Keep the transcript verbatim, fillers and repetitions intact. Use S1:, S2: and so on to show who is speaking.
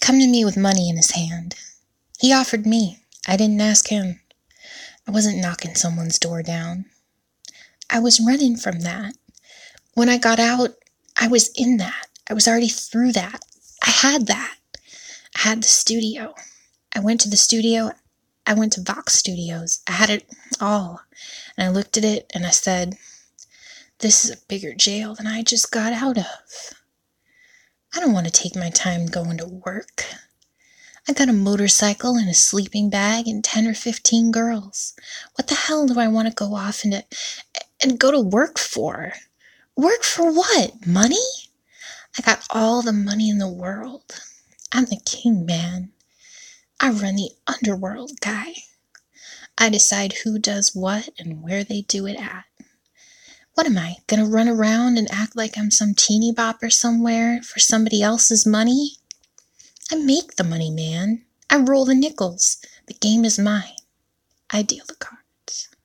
S1: come to me with money in his hand. He offered me. I didn't ask him. I wasn't knocking someone's door down. I was running from that. When I got out, I was in that. I was already through that. I had that. I had the studio. I went to the studio. I went to Vox Studios. I had it all. And I looked at it and I said, this is a bigger jail than I just got out of. I don't want to take my time going to work. I got a motorcycle and a sleeping bag and ten or fifteen girls. What the hell do I want to go off into and go to work for? Work for what? Money? I got all the money in the world. I'm the king, man. I run the underworld, guy. I decide who does what and where they do it at. What am I, gonna run around and act like I'm some teeny bopper somewhere for somebody else's money? I make the money, man. I roll the nickels. The game is mine. I deal the cards.